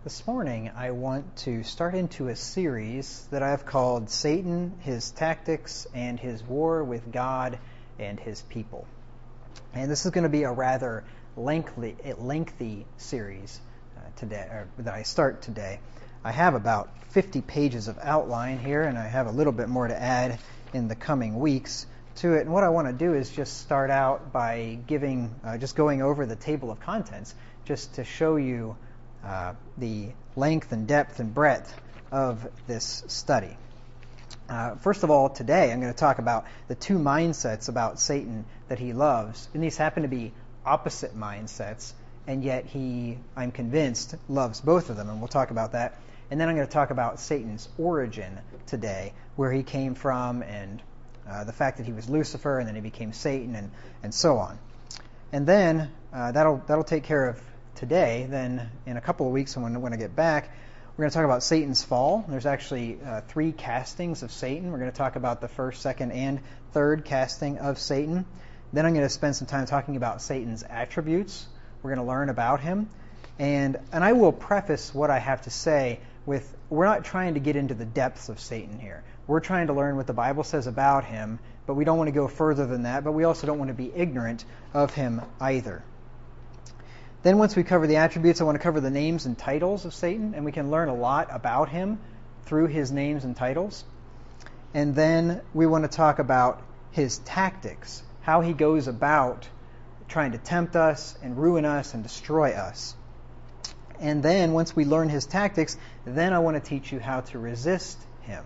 This morning, I want to start into a series that I've called Satan, His Tactics, and His War with God and His People. And this is going to be a rather lengthy series today, that I start today. I have about 50 pages of outline here, and I have a little bit more to add in the coming weeks to it. And what I want to do is just start out by going over the table of contents, just to show you the length and depth and breadth of this study. First of all, today I'm going to talk about the two mindsets about Satan that he loves. And these happen to be opposite mindsets, and yet I'm convinced, loves both of them, and we'll talk about that. And then I'm going to talk about Satan's origin today, where he came from, and the fact that he was Lucifer, and then he became Satan, and so on. And then that'll take care of today. Then in a couple of weeks when I get back, we're going to talk about Satan's fall. There's actually 3 castings of Satan. We're going to talk about the first, second, and third casting of Satan. Then I'm going to spend some time talking about Satan's attributes. We're going to learn about him. And I will preface what I have to say with, we're not trying to get into the depths of Satan here. We're trying to learn what the Bible says about him, but we don't want to go further than that, but we also don't want to be ignorant of him either. Then once we cover the attributes, I want to cover the names and titles of Satan, and we can learn a lot about him through his names and titles. And then we want to talk about his tactics, how he goes about trying to tempt us and ruin us and destroy us. And then once we learn his tactics, then I want to teach you how to resist him.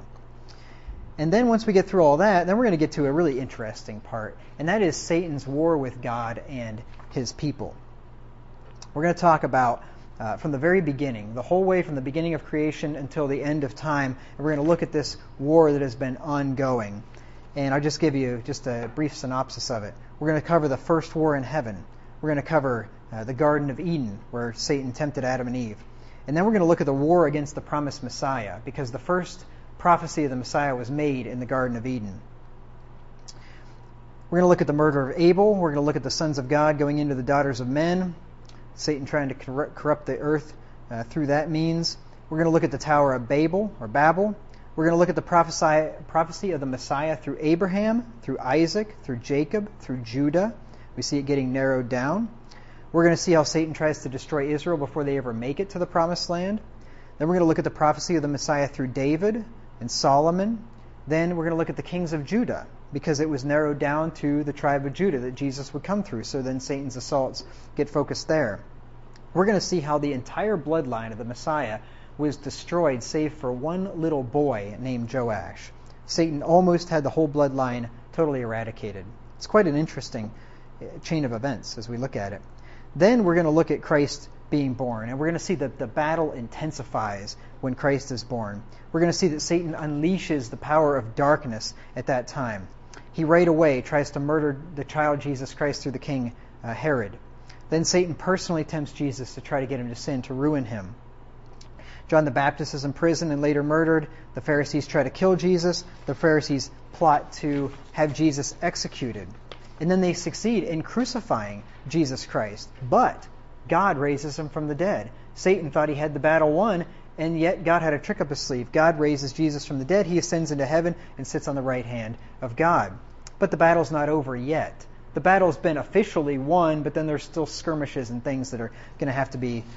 And then once we get through all that, then we're going to get to a really interesting part, and that is Satan's war with God and his people. We're going to talk about from the very beginning, the whole way from the beginning of creation until the end of time, and we're going to look at this war that has been ongoing. And I'll just give you just a brief synopsis of it. We're going to cover the first war in heaven. We're going to cover the Garden of Eden, where Satan tempted Adam and Eve. And then we're going to look at the war against the promised Messiah, because the first prophecy of the Messiah was made in the Garden of Eden. We're going to look at the murder of Abel. We're going to look at the sons of God going into the daughters of men, Satan trying to corrupt the earth through that means. We're going to look at the Tower of Babel. We're going to look at the prophecy of the Messiah through Abraham, through Isaac, through Jacob, through Judah. We see it getting narrowed down. We're going to see how Satan tries to destroy Israel before they ever make it to the Promised Land. Then we're going to look at the prophecy of the Messiah through David and Solomon. Then we're going to look at the kings of Judah, because it was narrowed down to the tribe of Judah that Jesus would come through. So then Satan's assaults get focused there. We're going to see how the entire bloodline of the Messiah was destroyed, save for one little boy named Joash. Satan almost had the whole bloodline totally eradicated. It's quite an interesting chain of events as we look at it. Then we're going to look at Christ being born, and we're going to see that the battle intensifies when Christ is born. We're going to see that Satan unleashes the power of darkness at that time. He right away tries to murder the child Jesus Christ through the king Herod. Then Satan personally tempts Jesus to try to get him to sin, to ruin him. John the Baptist is in prison and later murdered. The Pharisees try to kill Jesus. The Pharisees plot to have Jesus executed. And then they succeed in crucifying Jesus Christ. But God raises him from the dead. Satan thought he had the battle won, and yet God had a trick up his sleeve. God raises Jesus from the dead. He ascends into heaven and sits on the right hand of God. But the battle's not over yet. The battle's been officially won, but then there's still skirmishes and things that are going to have to be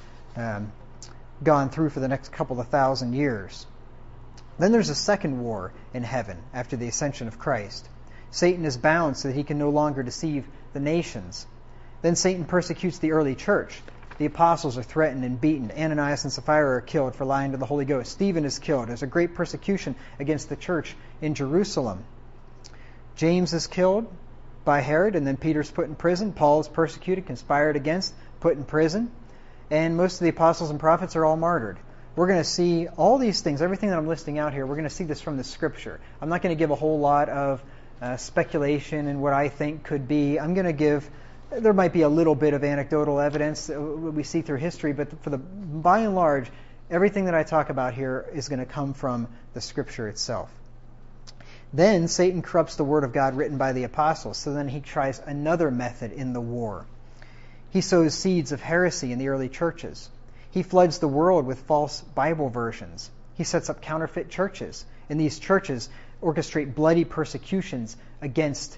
gone through for the next couple of thousand years. Then there's a second war in heaven after the ascension of Christ. Satan is bound so that he can no longer deceive the nations. Then Satan persecutes the early church. The apostles are threatened and beaten. Ananias and Sapphira are killed for lying to the Holy Ghost. Stephen is killed. There's a great persecution against the church in Jerusalem. James is killed by Herod, and then Peter's put in prison. Paul is persecuted, conspired against, put in prison. And most of the apostles and prophets are all martyred. We're going to see all these things, everything that I'm listing out here, we're going to see this from the Scripture. I'm not going to give a whole lot of speculation and what I think could be. I'm going to give, there might be a little bit of anecdotal evidence that we see through history, but by and large, everything that I talk about here is going to come from the Scripture itself. Then Satan corrupts the Word of God written by the apostles, so then he tries another method in the war. He sows seeds of heresy in the early churches. He floods the world with false Bible versions. He sets up counterfeit churches, and these churches orchestrate bloody persecutions against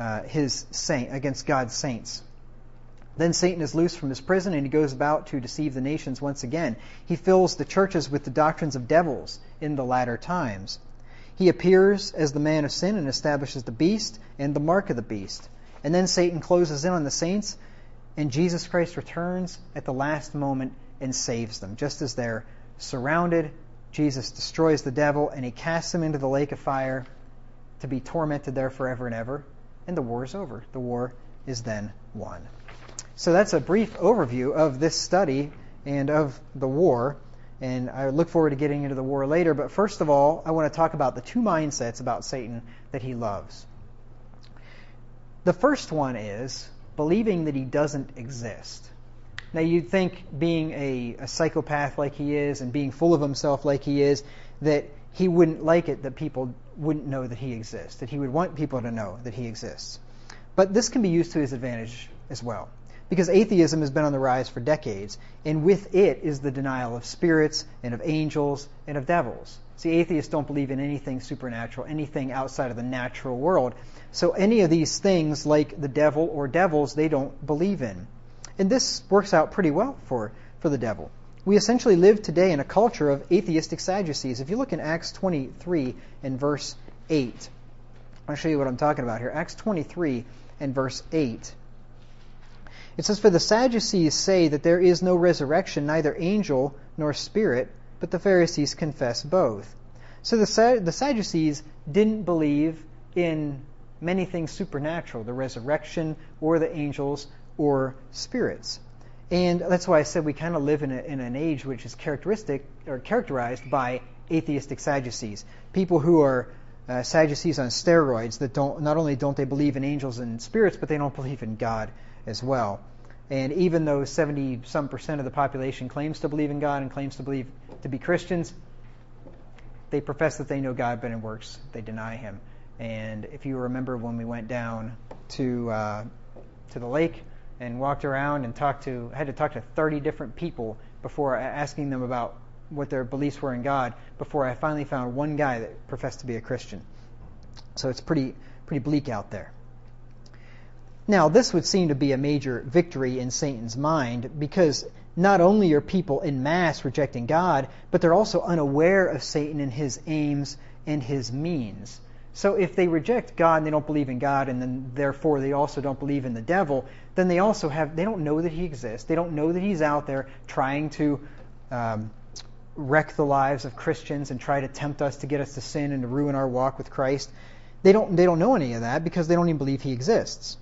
against God's saints. Then Satan is loosed from his prison, and he goes about to deceive the nations once again. He fills the churches with the doctrines of devils in the latter times. He appears as the man of sin and establishes the beast and the mark of the beast. And then Satan closes in on the saints, and Jesus Christ returns at the last moment and saves them. Just as they're surrounded, Jesus destroys the devil, and he casts him into the lake of fire to be tormented there forever and ever. And the war is over. The war is then won. So that's a brief overview of this study and of the war. And I look forward to getting into the war later. But first of all, I want to talk about the two mindsets about Satan that he loves. The first one is believing that he doesn't exist. Now, you'd think, being a psychopath like he is and being full of himself like he is, that he wouldn't like it that people wouldn't know that he exists, that he would want people to know that he exists. But this can be used to his advantage as well, because atheism has been on the rise for decades, and with it is the denial of spirits and of angels and of devils. See, atheists don't believe in anything supernatural, anything outside of the natural world. So any of these things, like the devil or devils, they don't believe in. And this works out pretty well for the devil. We essentially live today in a culture of atheistic Sadducees. If you look in Acts 23 and verse 8, I'll show you what I'm talking about here. Acts 23 and verse 8. It says, "For the Sadducees say that there is no resurrection, neither angel nor spirit, but the Pharisees confess both." So the Sadducees didn't believe in many things supernatural, the resurrection or the angels or spirits. And that's why I said we kind of live in an age which is characterized by atheistic Sadducees. People who are Sadducees on steroids that not only don't they believe in angels and spirits, but they don't believe in God as well. And even though 70-some% of the population claims to believe in God and claims to believe to be Christians, they profess that they know God, but in works they deny Him. And if you remember when we went down to the lake and walked around and had to talk to 30 different people before asking them about what their beliefs were in God, before I finally found one guy that professed to be a Christian. So it's pretty bleak out there. Now, this would seem to be a major victory in Satan's mind, because not only are people en masse rejecting God, but they're also unaware of Satan and his aims and his means. So if they reject God and they don't believe in God, and then therefore they also don't believe in the devil, then they don't know that he exists. They don't know that he's out there trying to wreck the lives of Christians and try to tempt us to get us to sin and to ruin our walk with Christ. They don't know any of that because they don't even believe he exists.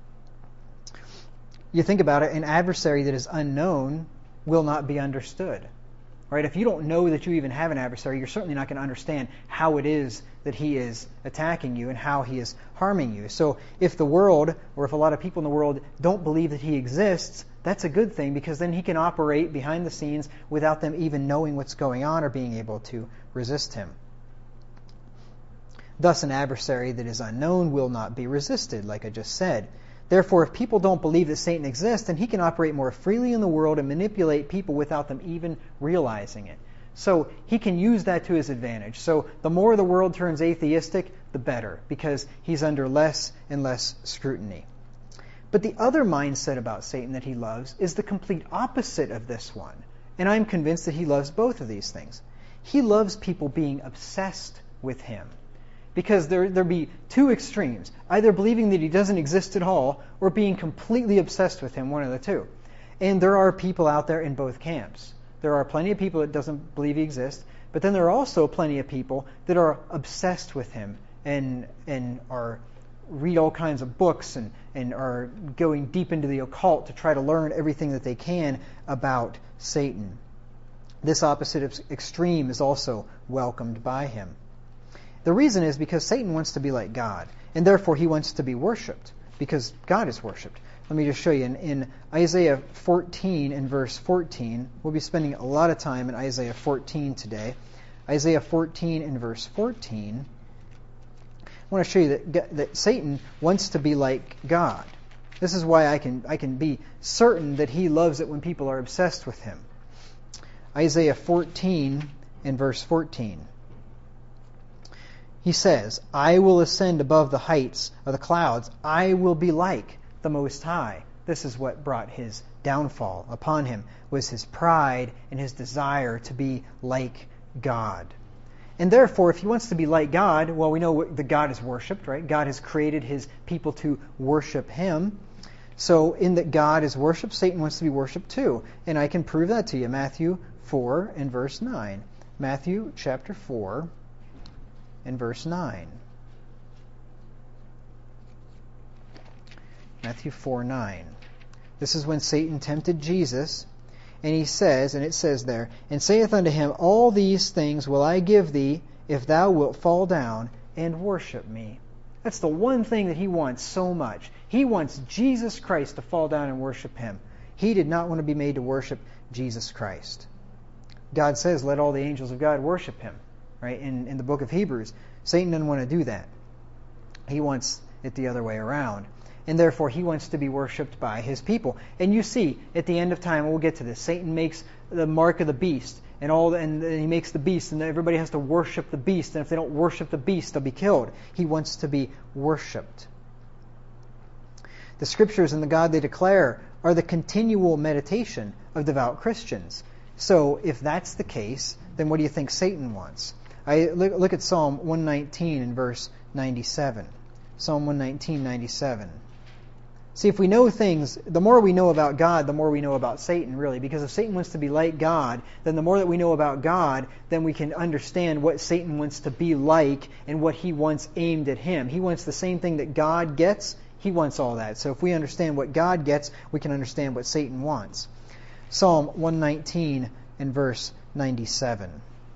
You think about it, an adversary that is unknown will not be understood. Right? If you don't know that you even have an adversary, you're certainly not going to understand how it is that he is attacking you and how he is harming you. So if the world, or if a lot of people in the world don't believe that he exists, that's a good thing, because then he can operate behind the scenes without them even knowing what's going on or being able to resist him. Thus, an adversary that is unknown will not be resisted, like I just said. Therefore, if people don't believe that Satan exists, then he can operate more freely in the world and manipulate people without them even realizing it. So he can use that to his advantage. So the more the world turns atheistic, the better, because he's under less and less scrutiny. But the other mindset about Satan that he loves is the complete opposite of this one. And I'm convinced that he loves both of these things. He loves people being obsessed with him. Because there'd be two extremes, either believing that he doesn't exist at all or being completely obsessed with him, one of the two. And there are people out there in both camps. There are plenty of people that doesn't believe he exists, but then there are also plenty of people that are obsessed with him and read all kinds of books and are going deep into the occult to try to learn everything that they can about Satan. This opposite extreme is also welcomed by him. The reason is because Satan wants to be like God, and therefore he wants to be worshipped, because God is worshipped. Let me just show you. In Isaiah 14 and verse 14, we'll be spending a lot of time in Isaiah 14 today. Isaiah 14 and verse 14, I want to show you that Satan wants to be like God. This is why I can be certain that he loves it when people are obsessed with him. Isaiah 14 and verse 14. He says, I will ascend above the heights of the clouds. I will be like the Most High. This is what brought his downfall upon him, was his pride and his desire to be like God. And therefore, if he wants to be like God, well, we know that God is worshipped, right? God has created his people to worship him. So in that God is worshipped, Satan wants to be worshipped too. And I can prove that to you. Matthew 4 and verse 9. Matthew chapter 4 and verse 9. Matthew 4:9. This is when Satan tempted Jesus, and he says, and it says there, and saith unto him, all these things will I give thee, if thou wilt fall down and worship me. That's the one thing that he wants so much. He wants Jesus Christ to fall down and worship him. He did not want to be made to worship Jesus Christ. God says, let all the angels of God worship him, right? In the book of Hebrews. Satan doesn't want to do that. He wants it the other way around. And therefore, he wants to be worshipped by his people. And you see, at the end of time, we'll get to this, Satan makes the mark of the beast, and he makes the beast, and everybody has to worship the beast. And if they don't worship the beast, they'll be killed. He wants to be worshipped. The Scriptures and the God they declare are the continual meditation of devout Christians. So, if that's the case, then what do you think Satan wants? Look at Psalm 119 and verse 97. Psalm 119:97. See, if we know things, the more we know about God, the more we know about Satan, really. Because if Satan wants to be like God, then the more that we know about God, then we can understand what Satan wants to be like and what he wants aimed at him. He wants the same thing that God gets. He wants all that. So if we understand what God gets, we can understand what Satan wants. Psalm 119 and verse 97.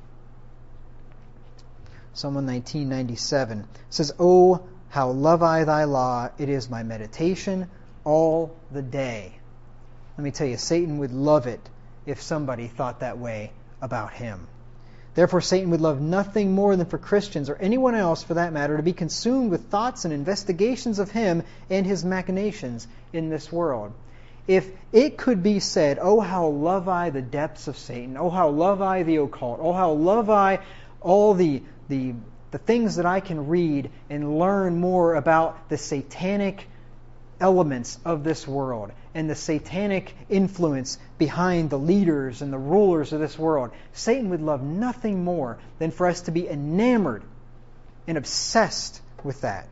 Psalm 119:97 says, O how love I thy law, it is my meditation all the day. Let me tell you, Satan would love it if somebody thought that way about him. Therefore, Satan would love nothing more than for Christians, or anyone else for that matter, to be consumed with thoughts and investigations of him and his machinations in this world. If it could be said, oh, how love I the depths of Satan, oh, how love I the occult, oh, how love I all the things that I can read and learn more about the satanic elements of this world and the satanic influence behind the leaders and the rulers of this world. Satan would love nothing more than for us to be enamored and obsessed with that.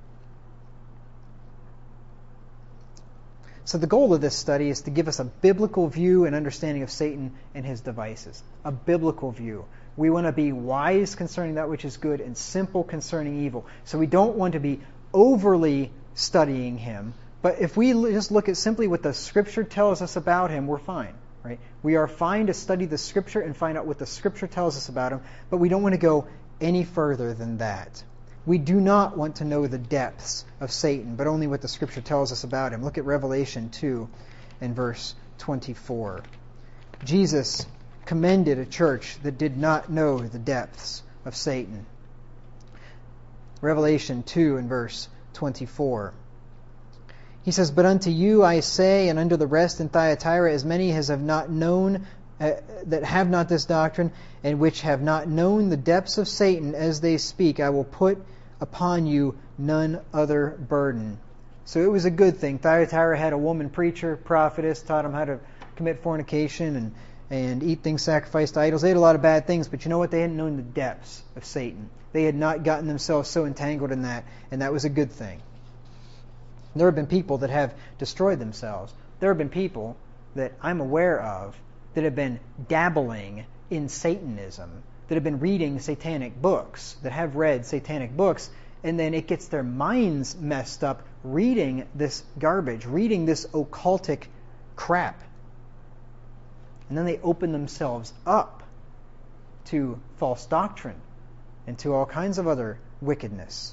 So the goal of this study is to give us a biblical view and understanding of Satan and his devices. A biblical view. We want to be wise concerning that which is good and simple concerning evil. So we don't want to be overly studying him. But if we just look at simply what the Scripture tells us about him, we're fine. Right? We are fine to study the Scripture and find out what the Scripture tells us about him, but we don't want to go any further than that. We do not want to know the depths of Satan, but only what the Scripture tells us about him. Look at Revelation 2 and verse 24. Jesus commended a church that did not know the depths of Satan. Revelation 2 and verse 24. He says, But unto you I say, and unto the rest in Thyatira, as many as have not known, that have not this doctrine, and which have not known the depths of Satan as they speak, I will put upon you none other burden. So it was a good thing. Thyatira had a woman preacher, prophetess, taught them how to commit fornication and eat things sacrificed to idols. They had a lot of bad things, but you know what? They hadn't known the depths of Satan. They had not gotten themselves so entangled in that, and that was a good thing. There have been people that have destroyed themselves. There have been people that I'm aware of that have been dabbling in Satanism, that have been reading satanic books, that have read satanic books, and then it gets their minds messed up reading this garbage, reading this occultic crap. And then they open themselves up to false doctrine and to all kinds of other wickedness.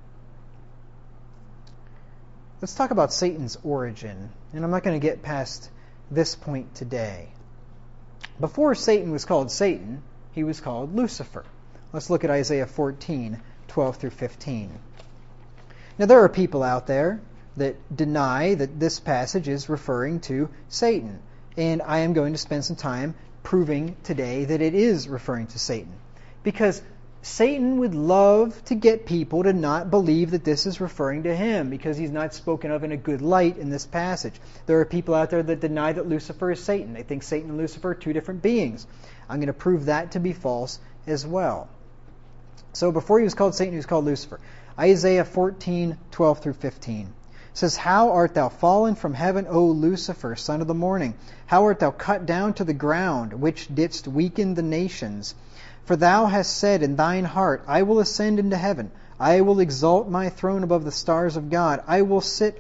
Let's talk about Satan's origin, and I'm not going to get past this point today. Before Satan was called Satan, he was called Lucifer. Let's look at Isaiah 14, 12 through 15. Now there are people out there that deny that this passage is referring to Satan, and I am going to spend some time proving today that it is referring to Satan. Because Satan would love to get people to not believe that this is referring to him, because he's not spoken of in a good light in this passage. There are people out there that deny that Lucifer is Satan. They think Satan and Lucifer are two different beings. I'm going to prove that to be false as well. So before he was called Satan, he was called Lucifer. Isaiah 14:12 through 15 says, "How art thou fallen from heaven, O Lucifer, son of the morning? How art thou cut down to the ground, which didst weaken the nations? For thou hast said in thine heart, I will ascend into heaven. I will exalt my throne above the stars of God. I will sit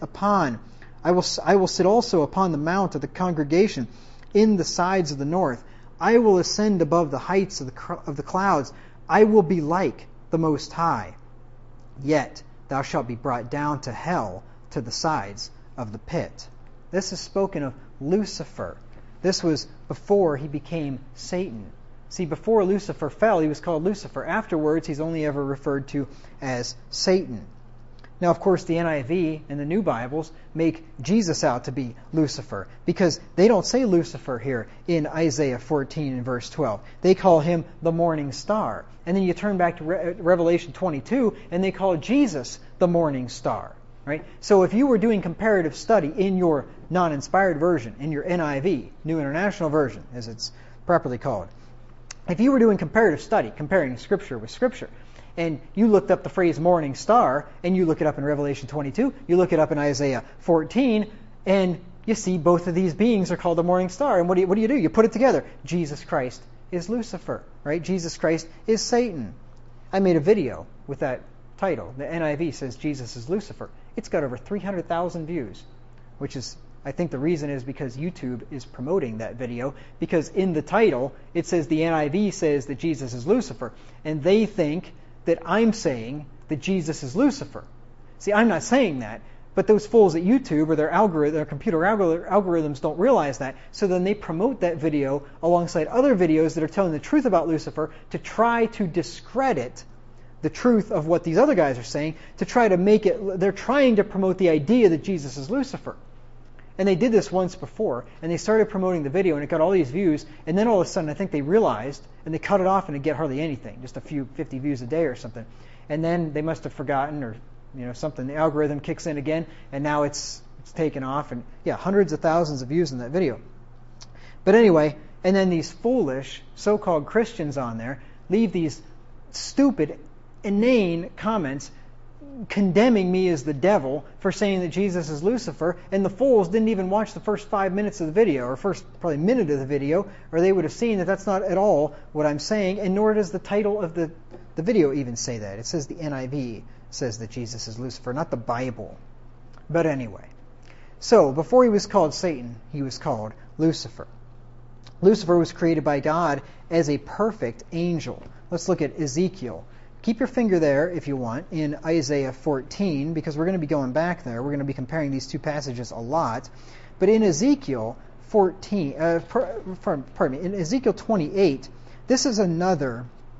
also upon the mount of the congregation in the sides of the north. I will ascend above the heights of the clouds. I will be like the Most High. Yet thou shalt be brought down to hell, to the sides of the pit." This is spoken of Lucifer. This was before he became Satan. See, before Lucifer fell, he was called Lucifer. Afterwards, he's only ever referred to as Satan. Now, of course, the NIV and the New Bibles make Jesus out to be Lucifer, because they don't say Lucifer here in Isaiah 14 and verse 12. They call him the morning star. And then you turn back to Revelation 22, and they call Jesus the morning star. Right? So if you were doing comparative study in your non-inspired version, in your NIV, New International Version, as it's properly called, if you were doing comparative study, comparing Scripture with Scripture, and you looked up the phrase morning star, and you look it up in Revelation 22, you look it up in Isaiah 14, and you see both of these beings are called the morning star. And what do you do? You put it together. Jesus Christ is Lucifer, right? Jesus Christ is Satan. I made a video with that title. The NIV says Jesus is Lucifer. It's got over 300,000 views, which is, I think the reason is because YouTube is promoting that video, because in the title it says the NIV says that Jesus is Lucifer, and they think that I'm saying that Jesus is Lucifer. See, I'm not saying that, but those fools at YouTube or their computer algorithms don't realize that, so then they promote that video alongside other videos that are telling the truth about Lucifer to try to discredit the truth of what these other guys are saying, to try to make it, they're trying to promote the idea that Jesus is Lucifer. And they did this once before, and they started promoting the video, and it got all these views, and then all of a sudden I think they realized, and they cut it off, and it get hardly anything, just a few 50 views a day or something. And then they must have forgotten, or something, the algorithm kicks in again, and now it's taken off, and hundreds of thousands of views in that video. But anyway, and then these foolish so-called Christians on there leave these stupid, inane comments condemning me as the devil for saying that Jesus is Lucifer, and the fools didn't even watch the first 5 minutes of the video, or first probably minute of the video, or they would have seen that that's not at all what I'm saying, and nor does the title of the video even say that. It says the NIV says that Jesus is Lucifer, not the Bible. But anyway, so before he was called Satan, he was called Lucifer. Lucifer was created by God as a perfect angel. Let's look at Ezekiel. Keep your finger there, if you want, in Isaiah 14, because we're going to be going back there. We're going to be comparing these two passages a lot. But in Ezekiel 14, in Ezekiel 28, this is another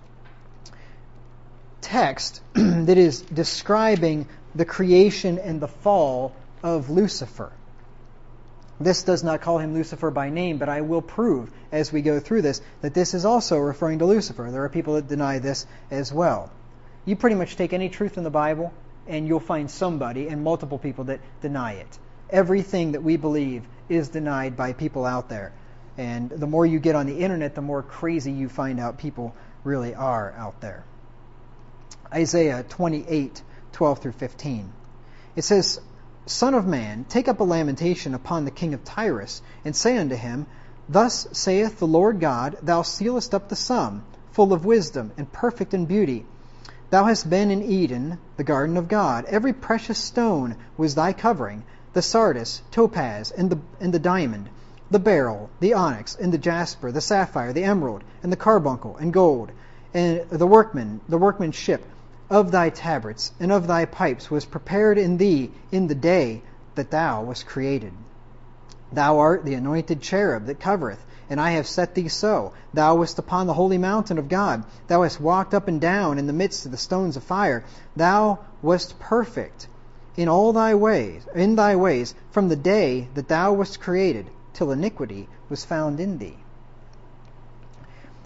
text that is describing the creation and the fall of Lucifer. This does not call him Lucifer by name, but I will prove as we go through this that this is also referring to Lucifer. There are people that deny this as well. You pretty much take any truth in the Bible and you'll find somebody and multiple people that deny it. Everything that we believe is denied by people out there. And the more you get on the internet, the more crazy you find out people really are out there. Isaiah 28:12 through 15. It says, "Son of man, take up a lamentation upon the king of Tyrus, and say unto him, Thus saith the Lord God, Thou sealest up the sum, full of wisdom, and perfect in beauty. Thou hast been in Eden, the garden of God. Every precious stone was thy covering, the sardius, topaz, and the diamond, the beryl, the onyx, and the jasper, the sapphire, the emerald, and the carbuncle, and gold. And the workmanship of thy tabrets and of thy pipes was prepared in thee in the day that thou wast created. Thou art the anointed cherub that covereth, and I have set thee so. Thou wast upon the holy mountain of God. Thou hast walked up and down in the midst of the stones of fire. Thou wast perfect in all thy ways, from the day that thou wast created, till iniquity was found in thee."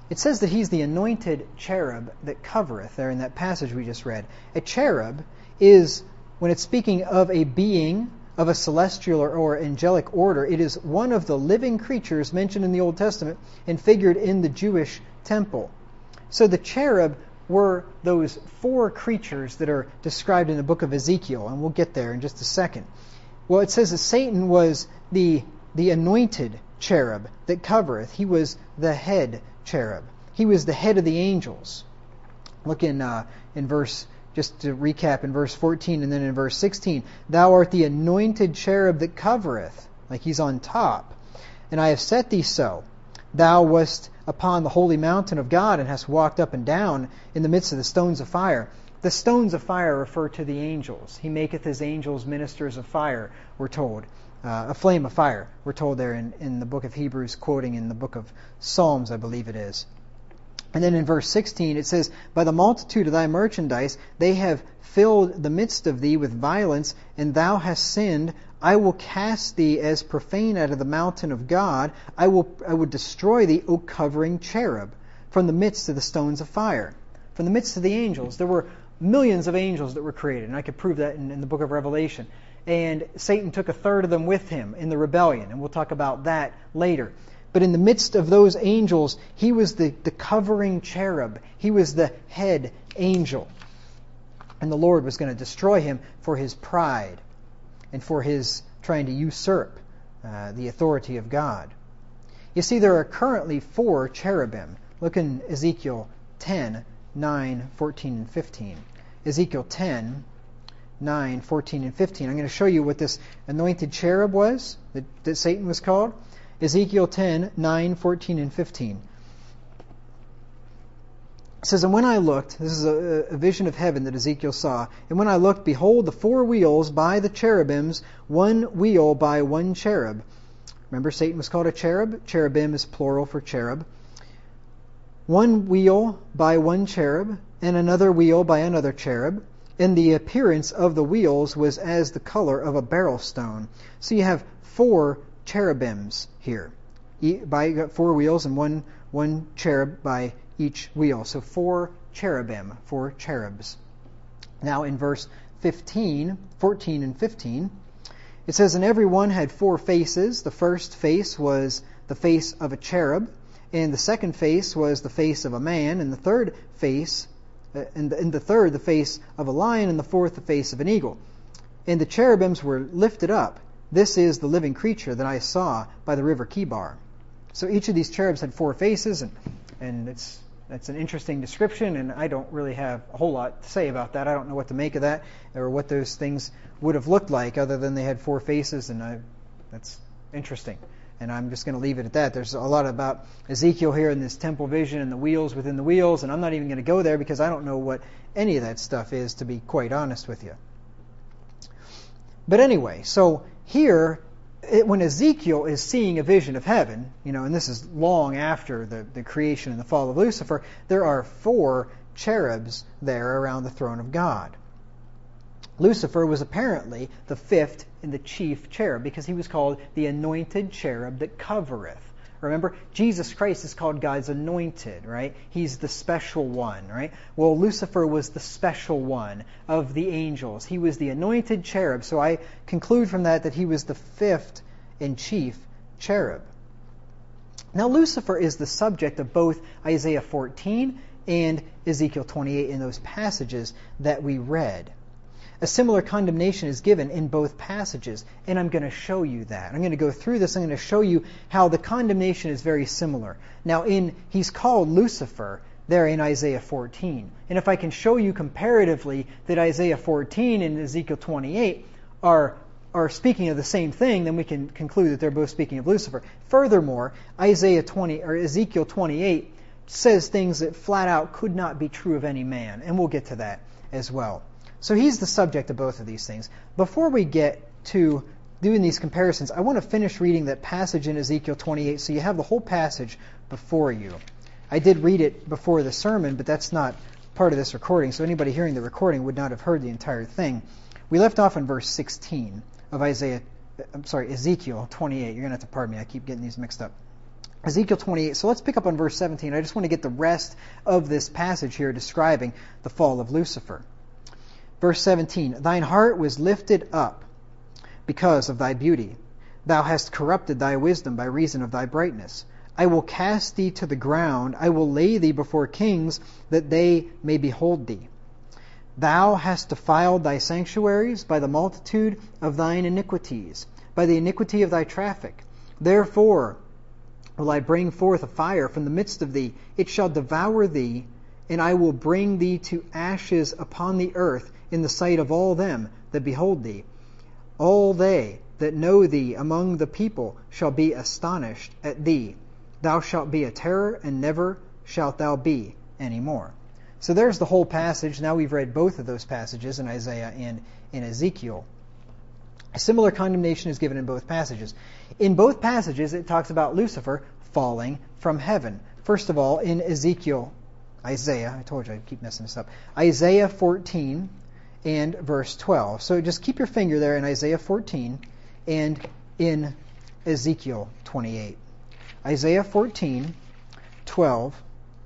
It says that he's the anointed cherub that covereth, there in that passage we just read. A cherub is, when it's speaking of a being of a celestial or angelic order, it is one of the living creatures mentioned in the Old Testament and figured in the Jewish temple. So the cherub were those four creatures that are described in the book of Ezekiel, and we'll get there in just a second. Well, it says that Satan was the anointed cherub that covereth. He was the head cherub. He was the head of the angels. Look in verse, just to recap, in verse 14 and then in verse 16. Thou art the anointed cherub that covereth, like he's on top. And I have set thee so. Thou wast upon the holy mountain of God and hast walked up and down in the midst of the stones of fire. The stones of fire refer to the angels. He maketh his angels ministers of fire, we're told. A flame of fire, we're told there in the book of Hebrews, quoting in the book of Psalms, I believe it is. And then in verse 16 it says, By the multitude of thy merchandise they have filled the midst of thee with violence, and thou hast sinned. I will cast thee as profane out of the mountain of God. I will destroy thee, O covering cherub, from the midst of the stones of fire. From the midst of the angels. There were millions of angels that were created, and I could prove that in the book of Revelation. And Satan took a third of them with him in the rebellion, and we'll talk about that later. But in the midst of those angels, he was the covering cherub. He was the head angel. And the Lord was going to destroy him for his pride and for his trying to usurp the authority of God. You see, there are currently 4 cherubim. Look in Ezekiel 10, 9, 14, and 15. Ezekiel 10, 9, 14, and 15. I'm going to show you what this anointed cherub was, that Satan was called. Ezekiel 10, 9, 14, and 15. It says, And when I looked, this is a vision of heaven that Ezekiel saw, and when I looked, behold, the 4 wheels by the cherubims, 1 wheel by 1 cherub. Remember, Satan was called a cherub. Cherubim is plural for cherub. 1 wheel by 1 cherub, and another wheel by another cherub. And the appearance of the wheels was as the color of a beryl stone. So you have 4 cherubims here. You got 4 wheels and one cherub by each wheel. So 4 cherubim, 4 cherubs. Now in verse 14 and 15, it says, And every one had 4 faces. The first face was the face of a cherub, and the second face was the face of a man, and the third face, the face of a lion, and the fourth the face of an eagle. And the cherubims were lifted up. This is the living creature that I saw by the river Kibar. So each of these cherubs had 4 faces, and that's an interesting description, and I don't really have a whole lot to say about that. I don't know what to make of that, or what those things would have looked like, other than they had 4 faces, and that's interesting. And I'm just going to leave it at that. There's a lot about Ezekiel here in this temple vision and the wheels within the wheels, and I'm not even going to go there because I don't know what any of that stuff is, to be quite honest with you. But anyway, so here, when Ezekiel is seeing a vision of heaven, and this is long after the creation and the fall of Lucifer, there are 4 cherubs there around the throne of God. Lucifer was apparently the 5th and the chief cherub, because he was called the anointed cherub that covereth. Remember, Jesus Christ is called God's anointed, right? He's the special one, right? Well, Lucifer was the special one of the angels. He was the anointed cherub. So I conclude from that he was the 5th and chief cherub. Now, Lucifer is the subject of both Isaiah 14 and Ezekiel 28 in those passages that we read. A similar condemnation is given in both passages, and I'm going to show you that. I'm going to go through this. I'm going to show you how the condemnation is very similar. Now, he's called Lucifer there in Isaiah 14. And if I can show you comparatively that Isaiah 14 and Ezekiel 28 are speaking of the same thing, then we can conclude that they're both speaking of Lucifer. Furthermore, Ezekiel 28 says things that flat out could not be true of any man, and we'll get to that as well. So he's the subject of both of these things. Before we get to doing these comparisons, I want to finish reading that passage in Ezekiel 28 so you have the whole passage before you. I did read it before the sermon, but that's not part of this recording, so anybody hearing the recording would not have heard the entire thing. We left off in verse 16 of Ezekiel 28. You're going to have to pardon me, I keep getting these mixed up. Ezekiel 28. So let's pick up on verse 17. I just want to get the rest of this passage here describing the fall of Lucifer. Verse 17. Thine heart was lifted up because of thy beauty. Thou hast corrupted thy wisdom by reason of thy brightness. I will cast thee to the ground. I will lay thee before kings, that they may behold thee. Thou hast defiled thy sanctuaries by the multitude of thine iniquities, by the iniquity of thy traffic. Therefore will I bring forth a fire from the midst of thee. It shall devour thee, and I will bring thee to ashes upon the earth in the sight of all them that behold thee. All they that know thee among the people shall be astonished at thee. Thou shalt be a terror, and never shalt thou be any more. So there's the whole passage. Now we've read both of those passages in Isaiah and in Ezekiel. A similar condemnation is given in both passages. In both passages, it talks about Lucifer falling from heaven. First of all, in Isaiah, I told you I keep messing this up, Isaiah 14 and verse 12. So just keep your finger there in Isaiah 14 and in Ezekiel 28. Isaiah 14, 12.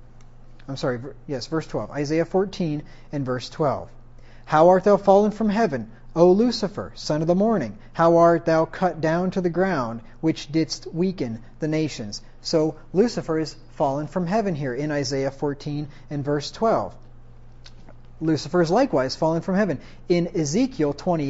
Verse 12. Isaiah 14 and verse 12. How art thou fallen from heaven, O Lucifer, son of the morning? How art thou cut down to the ground, which didst weaken the nations? So Lucifer is fallen from heaven here in Isaiah 14 and verse 12. Lucifer is likewise fallen from heaven in Ezekiel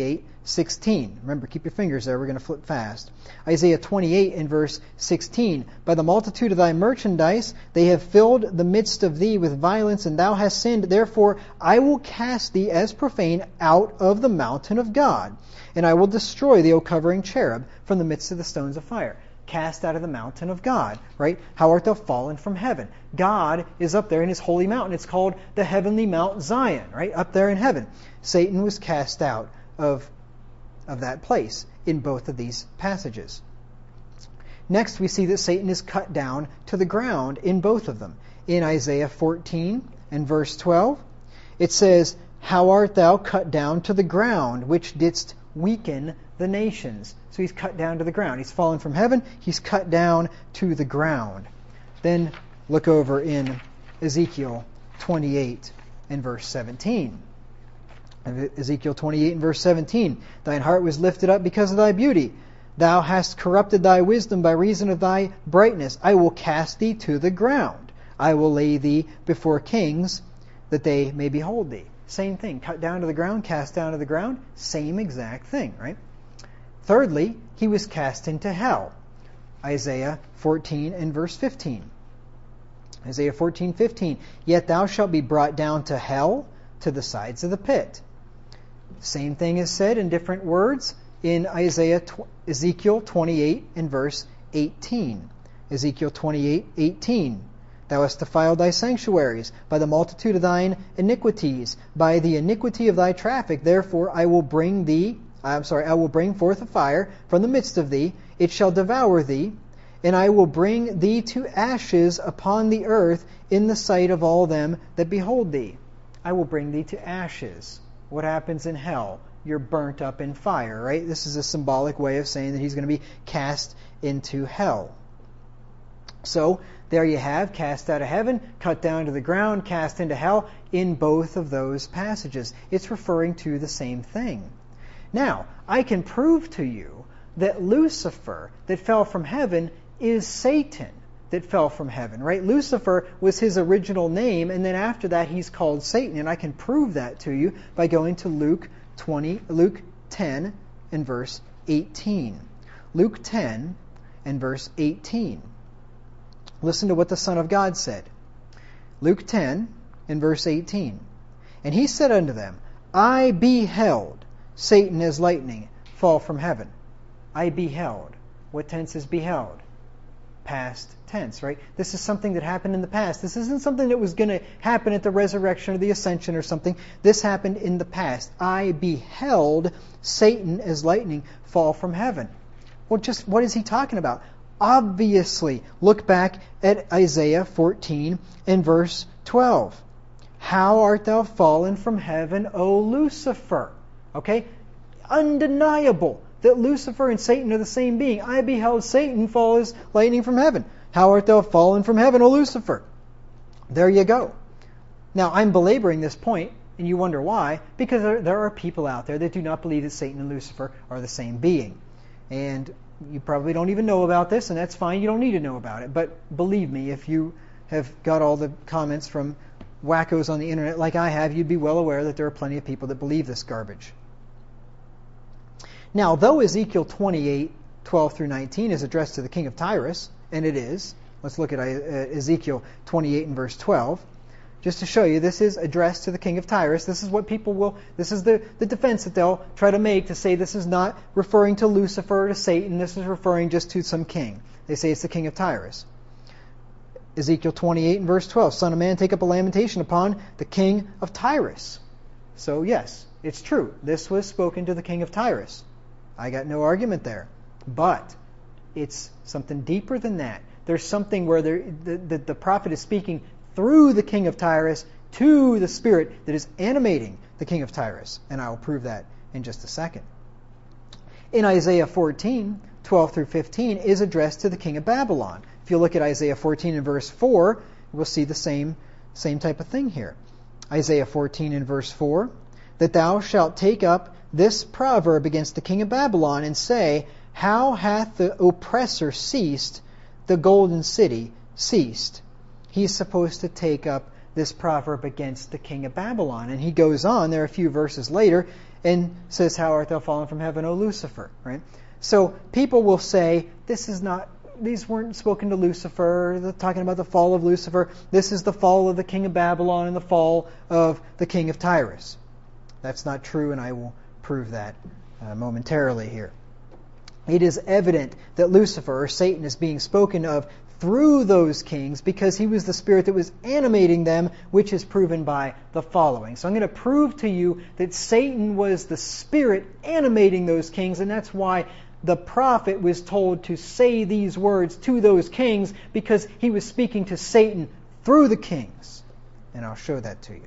28:16. Remember, keep your fingers there. We're going to flip fast. Isaiah 28 and verse 16. By the multitude of thy merchandise, they have filled the midst of thee with violence, and thou hast sinned. Therefore, I will cast thee as profane out of the mountain of God, and I will destroy thee, O covering cherub, from the midst of the stones of fire. Cast out of the mountain of God, right? How art thou fallen from heaven? God is up there in his holy mountain. It's called the heavenly Mount Zion, right? Up there in heaven. Satan was cast out of that place in both of these passages. Next, we see that Satan is cut down to the ground in both of them. In Isaiah 14 and verse 12, it says, How art thou cut down to the ground, which didst weaken the nations? So he's cut down to the ground. He's fallen from heaven. He's cut down to the ground. Then look over in Ezekiel 28 and verse 17. Ezekiel 28 and verse 17. Thine heart was lifted up because of thy beauty. Thou hast corrupted thy wisdom by reason of thy brightness. I will cast thee to the ground. I will lay thee before kings, that they may behold thee. Same thing. Cut down to the ground, cast down to the ground. Same exact thing, right? Thirdly, he was cast into hell. Isaiah 14 and verse 15. Isaiah 14:15. Yet thou shalt be brought down to hell, to the sides of the pit. Same thing is said in different words in Ezekiel 28 and verse 18. Ezekiel 28:18. Thou hast defiled thy sanctuaries by the multitude of thine iniquities, by the iniquity of thy traffic. Therefore I will bring forth a fire from the midst of thee. It shall devour thee, and I will bring thee to ashes upon the earth in the sight of all them that behold thee. I will bring thee to ashes. What happens in hell? You're burnt up in fire, right? This is a symbolic way of saying that he's going to be cast into hell. So, there you have, cast out of heaven, cut down to the ground, cast into hell, in both of those passages. It's referring to the same thing. Now, I can prove to you that Lucifer, that fell from heaven, is Satan that fell from heaven, right? Lucifer was his original name, and then after that he's called Satan, and I can prove that to you by going to Luke 10 and verse 18. Luke 10 and verse 18. Listen to what the Son of God said. Luke 10 and verse 18. And he said unto them, I beheld Satan as lightning fall from heaven. I beheld. What tense is beheld? Past tense, right? This is something that happened in the past. This isn't something that was going to happen at the resurrection or the ascension or something. This happened in the past. I beheld Satan as lightning fall from heaven. Well, just what is he talking about? Obviously, look back at Isaiah 14 and verse 12. How art thou fallen from heaven, O Lucifer? Okay? Undeniable that Lucifer and Satan are the same being. I beheld Satan fall as lightning from heaven. How art thou fallen from heaven, O Lucifer? There you go. Now, I'm belaboring this point, and you wonder why. Because there are people out there that do not believe that Satan and Lucifer are the same being. And you probably don't even know about this, and that's fine. You don't need to know about it. But believe me, if you have got all the comments from wackos on the internet like I have, you'd be well aware that there are plenty of people that believe this garbage. Now, though Ezekiel 28:12-19 is addressed to the king of Tyrus, and it is, let's look at Ezekiel 28 and verse 12, just to show you this is addressed to the king of Tyrus. This is what people will, this is the defense that they'll try to make to say this is not referring to Lucifer or to Satan, this is referring just to some king. They say it's the king of Tyrus. Ezekiel 28 and verse 12, Son of man, take up a lamentation upon the king of Tyrus. So yes, it's true. This was spoken to the king of Tyrus. I got no argument there. But it's something deeper than that. There's something where the prophet is speaking through the king of Tyrus to the spirit that is animating the king of Tyrus. And I will prove that in just a second. In Isaiah 14:12-15 is addressed to the king of Babylon. If you look at Isaiah 14 and verse 4, we'll see the same type of thing here. Isaiah 14 and verse 4, that thou shalt take up this proverb against the king of Babylon and say, how hath the oppressor ceased, the golden city ceased? He's supposed to take up this proverb against the king of Babylon. And he goes on there a few verses later and says, how art thou fallen from heaven, O Lucifer? Right? So people will say, these weren't spoken to Lucifer. They're talking about the fall of Lucifer. This is the fall of the king of Babylon and the fall of the king of Tyrus. That's not true, and I will prove that momentarily here. It is evident that Lucifer, or Satan, is being spoken of through those kings because he was the spirit that was animating them, which is proven by the following. So I'm going to prove to you that Satan was the spirit animating those kings, and that's why the prophet was told to say these words to those kings, because he was speaking to Satan through the kings. And I'll show that to you.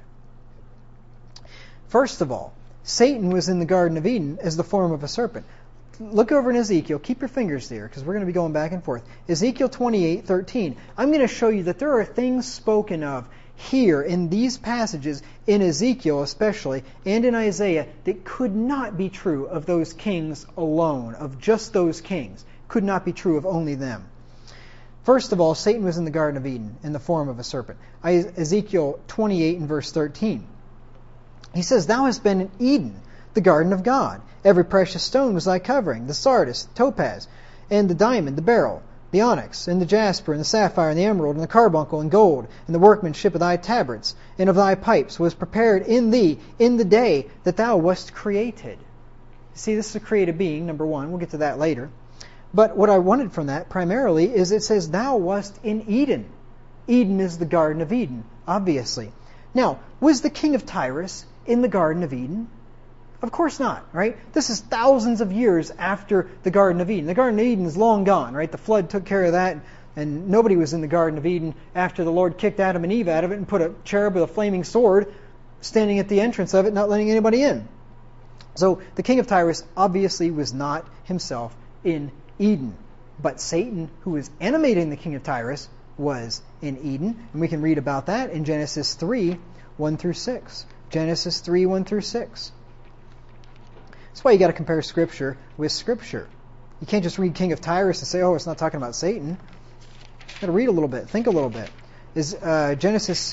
First of all, Satan was in the Garden of Eden as the form of a serpent. Look over in Ezekiel. Keep your fingers there, because we're going to be going back and forth. Ezekiel 28:13. I'm going to show you that there are things spoken of here in these passages, in Ezekiel especially, and in Isaiah, that could not be true of those kings alone, of just those kings. Could not be true of only them. First of all, Satan was in the Garden of Eden in the form of a serpent. Ezekiel 28 and verse 13. He says, thou hast been in Eden, the garden of God. Every precious stone was thy covering, the sardius, the topaz, and the diamond, the beryl, the onyx, and the jasper, and the sapphire, and the emerald, and the carbuncle, and gold, and the workmanship of thy tabrets, and of thy pipes, was prepared in thee in the day that thou wast created. See, this is a created being, number one. We'll get to that later. But what I wanted from that, primarily, is it says, thou wast in Eden. Eden is the Garden of Eden, obviously. Now, was the king of Tyrus in the Garden of Eden? Of course not, right? This is thousands of years after the Garden of Eden. The Garden of Eden is long gone, right? The flood took care of that, and nobody was in the Garden of Eden after the Lord kicked Adam and Eve out of it and put a cherub with a flaming sword standing at the entrance of it, not letting anybody in. So the king of Tyrus obviously was not himself in Eden. But Satan, who was animating the king of Tyrus, was in Eden. And we can read about that in Genesis 3:1-6. Genesis 3:1-6. That's why you got to compare Scripture with Scripture. You can't just read King of Tyrus and say, oh, it's not talking about Satan. You got to read a little bit, think a little bit. Is Genesis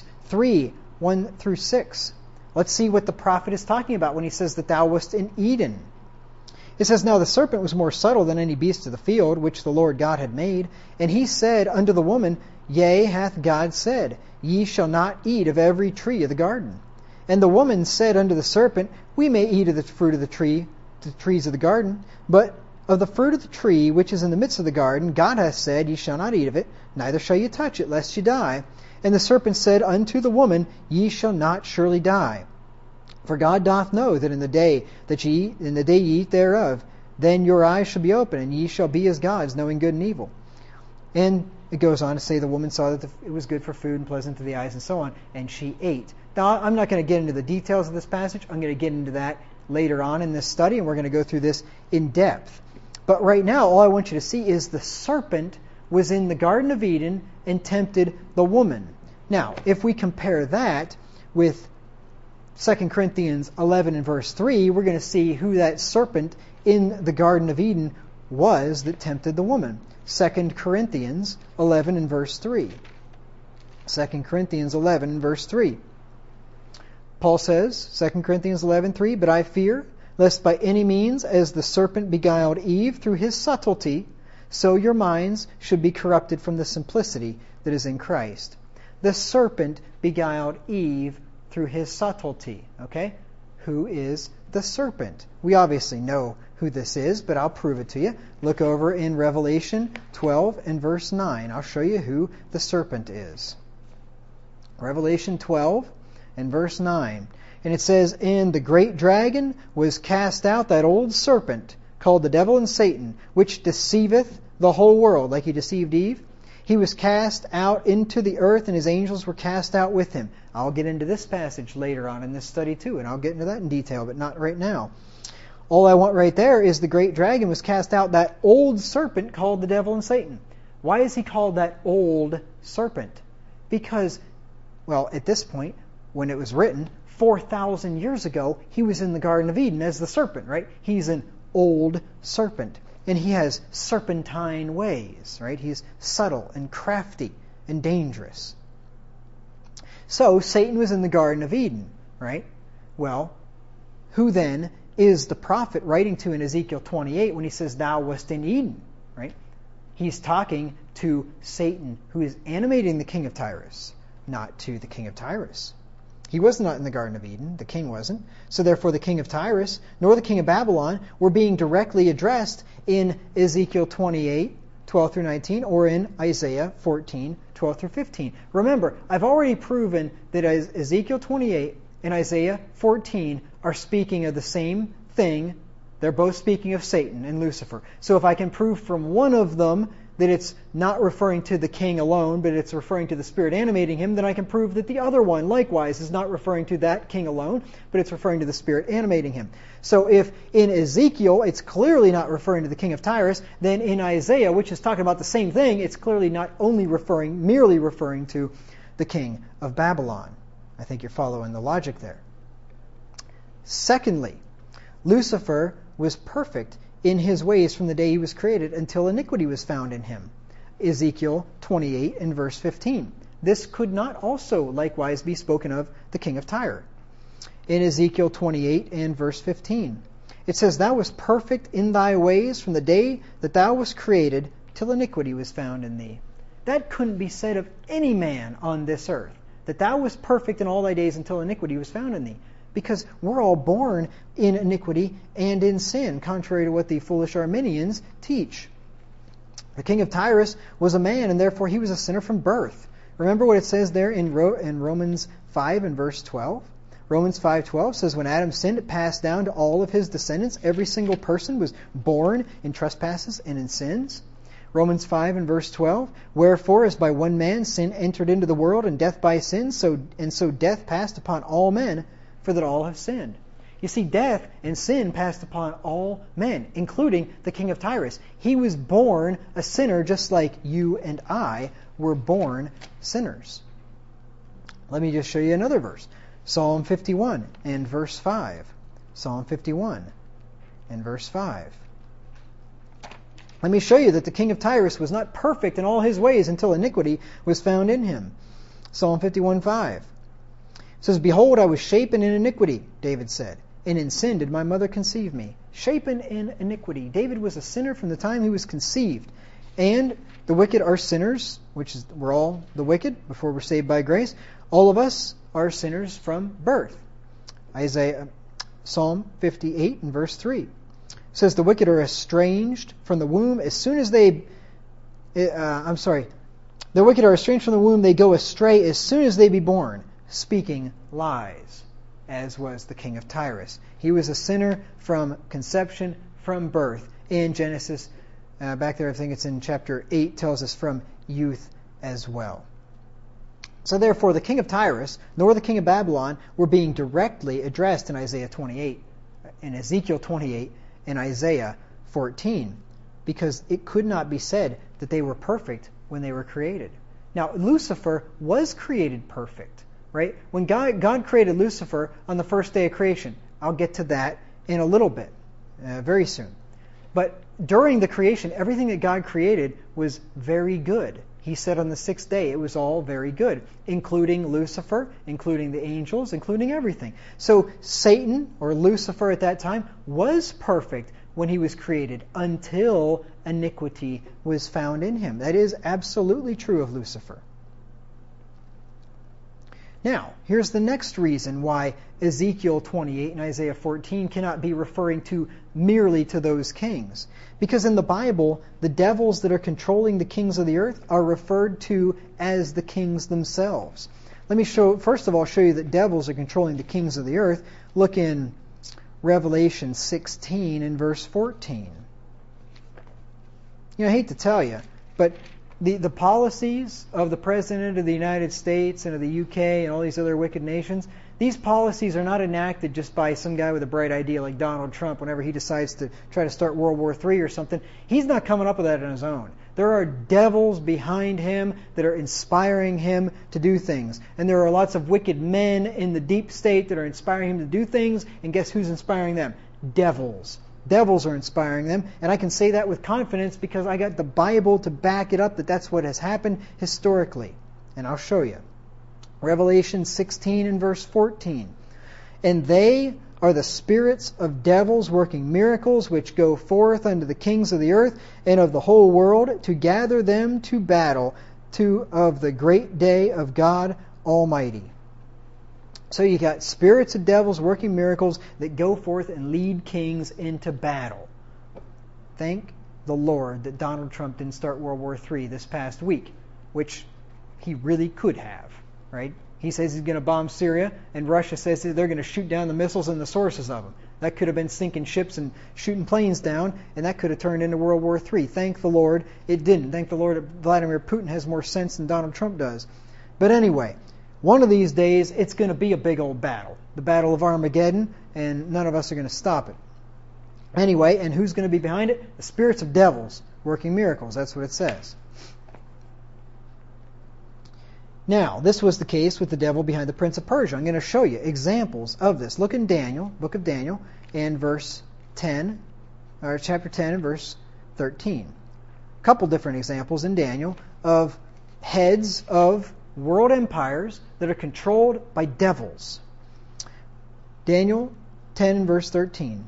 3:1-6. Let's see what the prophet is talking about when he says that thou wast in Eden. It says, now the serpent was more subtle than any beast of the field, which the Lord God had made. And he said unto the woman, yea, hath God said, ye shall not eat of every tree of the garden. And the woman said unto the serpent, we may eat of the fruit of the trees of the garden, but of the fruit of the tree which is in the midst of the garden, God hath said, ye shall not eat of it, neither shall ye touch it, lest ye die. And the serpent said unto the woman, ye shall not surely die. For God doth know that in the day ye eat thereof, then your eyes shall be open, and ye shall be as gods, knowing good and evil. And it goes on to say the woman saw that it was good for food and pleasant to the eyes and so on, and she ate. Now, I'm not going to get into the details of this passage. I'm going to get into that later on in this study, and we're going to go through this in depth. But right now, all I want you to see is the serpent was in the Garden of Eden and tempted the woman. Now, if we compare that with 2 Corinthians 11 and verse 3, we're going to see who that serpent in the Garden of Eden was that tempted the woman. 2 Corinthians 11 and verse 3. 2 Corinthians 11 and verse 3. Paul says, 2 Corinthians 11:3, "But I fear, lest by any means, as the serpent beguiled Eve through his subtlety, so your minds should be corrupted from the simplicity that is in Christ." The serpent beguiled Eve through his subtlety. Okay? Who is the serpent? We obviously know who this is, but I'll prove it to you. Look over in Revelation 12 and verse 9. I'll show you who the serpent is. Revelation 12 and verse 9. And it says, "And the great dragon was cast out, that old serpent, called the devil and Satan, which deceiveth the whole world," like he deceived Eve. "He was cast out into the earth, and his angels were cast out with him." I'll get into this passage later on in this study too, and I'll get into that in detail, but not right now. All I want right there is the great dragon was cast out, that old serpent called the devil and Satan. Why is he called that old serpent? Because, well, at this point, when it was written, 4,000 years ago, he was in the Garden of Eden as the serpent, right? He's an old serpent. And he has serpentine ways, right? He's subtle and crafty and dangerous. So, Satan was in the Garden of Eden, right? Well, who then is the prophet writing to in Ezekiel 28 when he says, "Thou wast in Eden," right? He's talking to Satan, who is animating the king of Tyrus, not to the king of Tyrus. He was not in the Garden of Eden. The king wasn't. So therefore the king of Tyrus, nor the king of Babylon, were being directly addressed in Ezekiel 28, 12 through 19, or in Isaiah 14, 12 through 15. Remember, I've already proven that Ezekiel 28 and Isaiah 14 are speaking of the same thing. They're both speaking of Satan and Lucifer. So if I can prove from one of them that it's not referring to the king alone, but it's referring to the spirit animating him, then I can prove that the other one, likewise, is not referring to that king alone, but it's referring to the spirit animating him. So if in Ezekiel it's clearly not referring to the king of Tyrus, then in Isaiah, which is talking about the same thing, it's clearly not only merely referring to the king of Babylon. I think you're following the logic there. Secondly, Lucifer was perfect in his ways from the day he was created until iniquity was found in him. Ezekiel 28 and verse 15. This could not also likewise be spoken of the king of Tyre. In Ezekiel 28 and verse 15, it says, "Thou wast perfect in thy ways from the day that thou wast created till iniquity was found in thee." That couldn't be said of any man on this earth, that thou wast perfect in all thy days until iniquity was found in thee. Because we're all born in iniquity and in sin, contrary to what the foolish Arminians teach. The king of Tyrus was a man, and therefore he was a sinner from birth. Remember what it says there in Romans 5 and verse 12? Romans 5:12 says, "When Adam sinned, it passed down to all of his descendants. Every single person was born in trespasses and in sins." Romans 5 and verse 12, "Wherefore, as by one man sin entered into the world, and death by sin, so death passed upon all men, for that all have sinned." You see, death and sin passed upon all men, including the king of Tyrus. He was born a sinner just like you and I were born sinners. Let me just show you another verse. Psalm 51 and verse 5. Psalm 51 and verse 5. Let me show you that the king of Tyrus was not perfect in all his ways until iniquity was found in him. Psalm 51:5. It says, "Behold, I was shapen in iniquity," David said, "and in sin did my mother conceive me." Shapen in iniquity. David was a sinner from the time he was conceived. And the wicked are sinners, we're all the wicked before we're saved by grace. All of us are sinners from birth. Psalm 58 and verse 3 says, "The wicked are estranged from the womb as soon as they..." The wicked are estranged from the womb, they go astray as soon as they be born, speaking lies, as was the king of Tyrus. He was a sinner from conception, from birth. In Genesis, back there I think it's in chapter 8, tells us from youth as well. So therefore the king of Tyrus, nor the king of Babylon, were being directly addressed in Isaiah 28, in Ezekiel 28, and Isaiah 14. because it could not be said that they were perfect when they were created. Now, Lucifer was created perfect, right? When God created Lucifer on the first day of creation, I'll get to that in a little bit, very soon. But during the creation, everything that God created was very good. He said on the sixth day it was all very good, including Lucifer, including the angels, including everything. So Satan, or Lucifer at that time, was perfect when he was created until iniquity was found in him. That is absolutely true of Lucifer. Now, here's the next reason why Ezekiel 28 and Isaiah 14 cannot be referring merely to those kings. Because in the Bible, the devils that are controlling the kings of the earth are referred to as the kings themselves. Let me first of all show you that devils are controlling the kings of the earth. Look in Revelation 16 and verse 14. I hate to tell you, but the policies of the President of the United States and of the UK and all these other wicked nations, these policies are not enacted just by some guy with a bright idea like Donald Trump whenever he decides to try to start World War III or something. He's not coming up with that on his own. There are devils behind him that are inspiring him to do things. And there are lots of wicked men in the deep state that are inspiring him to do things. And guess who's inspiring them? Devils. Devils are inspiring them. And I can say that with confidence because I got the Bible to back it up that that's what has happened historically. And I'll show you. Revelation 16 and verse 14. And they are the spirits of devils working miracles, which go forth unto the kings of the earth and of the whole world to gather them to battle of the great day of God Almighty. So you got spirits of devils working miracles that go forth and lead kings into battle. Thank the Lord that Donald Trump didn't start World War III this past week, which he really could have, right? He says he's going to bomb Syria, and Russia says that they're going to shoot down the missiles and the sources of them. That could have been sinking ships and shooting planes down, and that could have turned into World War III. Thank the Lord it didn't. Thank the Lord that Vladimir Putin has more sense than Donald Trump does. But anyway, one of these days, it's going to be a big old battle. The Battle of Armageddon, and none of us are going to stop it. Anyway, and who's going to be behind it? The spirits of devils working miracles. That's what it says. Now, this was the case with the devil behind the prince of Persia. I'm going to show you examples of this. Look in Daniel, book of Daniel, and chapter 10 and verse 13. A couple different examples in Daniel of heads of world empires that are controlled by devils. Daniel 10 and verse 13.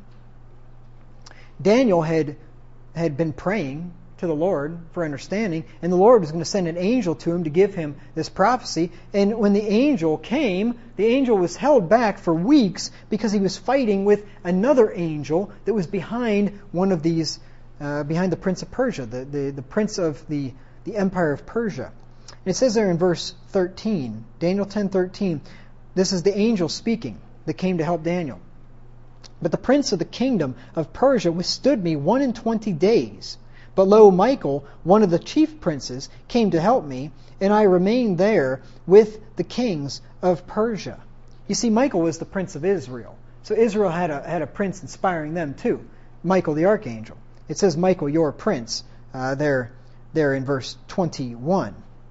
Daniel had been praying to the Lord for understanding, and the Lord was going to send an angel to him to give him this prophecy. And when the angel came, the angel was held back for weeks because he was fighting with another angel that was behind one of these, behind the prince of Persia, the prince of the empire of Persia. And it says there in verse 13, Daniel 10:13, this is the angel speaking that came to help Daniel. But the prince of the kingdom of Persia withstood me 21 days. But lo, Michael, one of the chief princes, came to help me, and I remained there with the kings of Persia. You see, Michael was the prince of Israel. So Israel had a prince inspiring them too, Michael the archangel. It says, Michael, your prince, there in verse 21.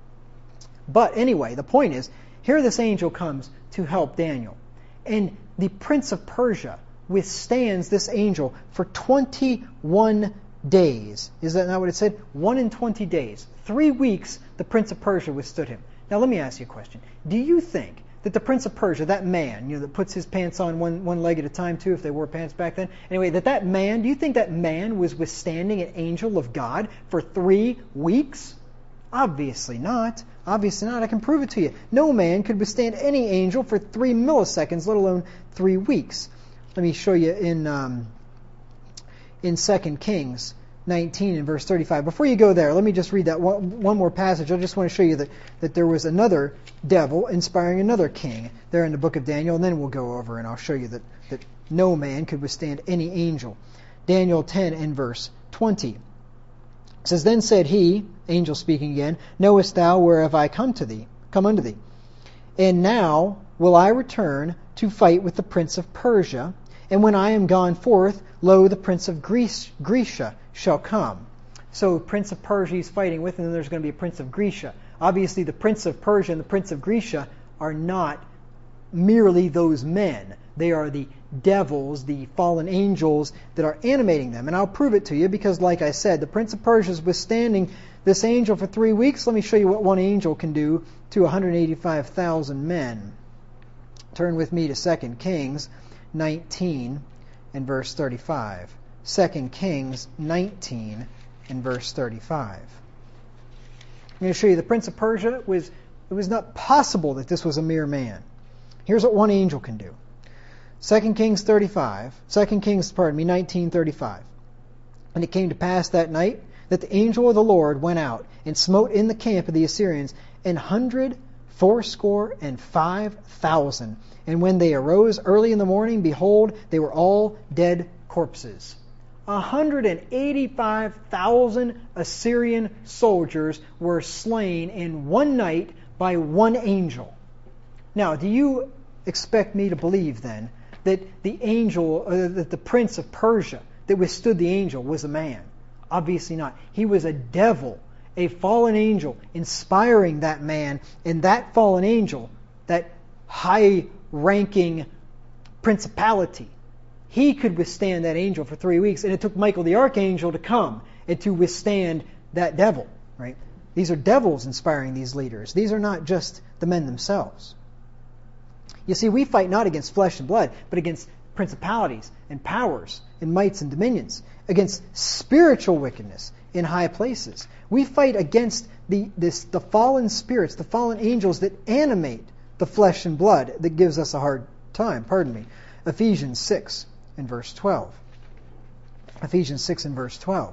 But anyway, the point is, here this angel comes to help Daniel. And the prince of Persia withstands this angel for 21 days. Is that not what it said? 1 days. 3 weeks the prince of Persia withstood him. Now let me ask you a question. Do you think that the prince of Persia, that man, that puts his pants on one leg at a time too, if they wore pants back then, anyway, that man, do you think that man was withstanding an angel of God for 3 weeks? Obviously not. Obviously not. I can prove it to you. No man could withstand any angel for 3 milliseconds, let alone 3 weeks. Let me show you in 2 Kings 19 and verse 35. Before you go there, let me just read that one more passage. I just want to show you that there was another devil inspiring another king there in the book of Daniel, and then we'll go over and I'll show you that no man could withstand any angel. Daniel 10 and verse 20. It says, Then said he, angel speaking again, Knowest thou whereof I come unto thee? And now will I return to fight with the prince of Persia, and when I am gone forth, lo, the prince of Grecia shall come. So Prince of Persia he's fighting with, and then there's going to be a Prince of Grecia. Obviously, the Prince of Persia and the Prince of Grecia are not merely those men. They are the devils, the fallen angels that are animating them. And I'll prove it to you because, like I said, the Prince of Persia is withstanding this angel for 3 weeks. Let me show you what one angel can do to 185,000 men. Turn with me to 2 Kings 19 and verse 35. 2 Kings 19 and verse 35. I'm going to show you the Prince of Persia it was not possible that this was a mere man. Here's what one angel can do. 2 Kings 19:35. And it came to pass that night that the angel of the Lord went out and smote in the camp of the Assyrians 185,000. And when they arose early in the morning, behold, they were all dead corpses. 185,000 Assyrian soldiers were slain in one night by one angel. Now, do you expect me to believe then that the angel, that the Prince of Persia that withstood the angel was a man? Obviously not. He was a devil, a fallen angel, inspiring that man, and that fallen angel, that high-ranking principality, he could withstand that angel for 3 weeks, and it took Michael the archangel to come and to withstand that devil. Right? These are devils inspiring these leaders. These are not just the men themselves. You see, we fight not against flesh and blood, but against principalities and powers and mights and dominions, against spiritual wickedness in high places. We fight against the fallen spirits, the fallen angels that animate the flesh and blood that gives us a hard time. Ephesians 6 and verse 12. Ephesians 6 and verse 12.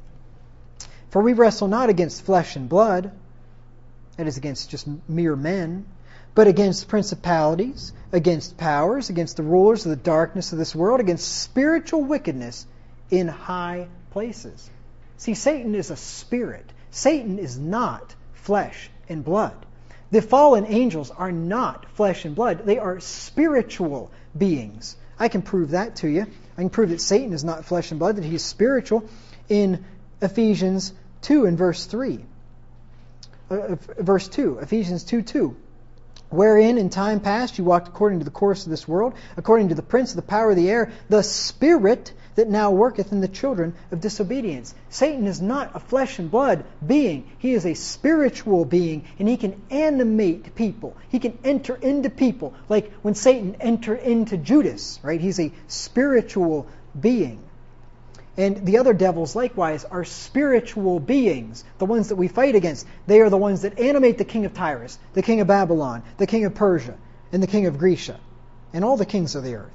For we wrestle not against flesh and blood, that is against just mere men, but against principalities, against powers, against the rulers of the darkness of this world, against spiritual wickedness in high places. See, Satan is a spirit. Satan is not flesh and blood. The fallen angels are not flesh and blood. They are spiritual beings. I can prove that to you. I can prove that Satan is not flesh and blood, that he is spiritual in Ephesians 2 and verse 3. Verse 2, Ephesians 2:2. Wherein in time past you walked according to the course of this world, according to the prince of the power of the air, the spirit that now worketh in the children of disobedience. Satan is not a flesh and blood being. He is a spiritual being, and he can animate people. He can enter into people, like when Satan entered into Judas, right? He's a spiritual being. And the other devils, likewise, are spiritual beings, the ones that we fight against. They are the ones that animate the king of Tyrus, the king of Babylon, the king of Persia, and the king of Grecia, and all the kings of the earth.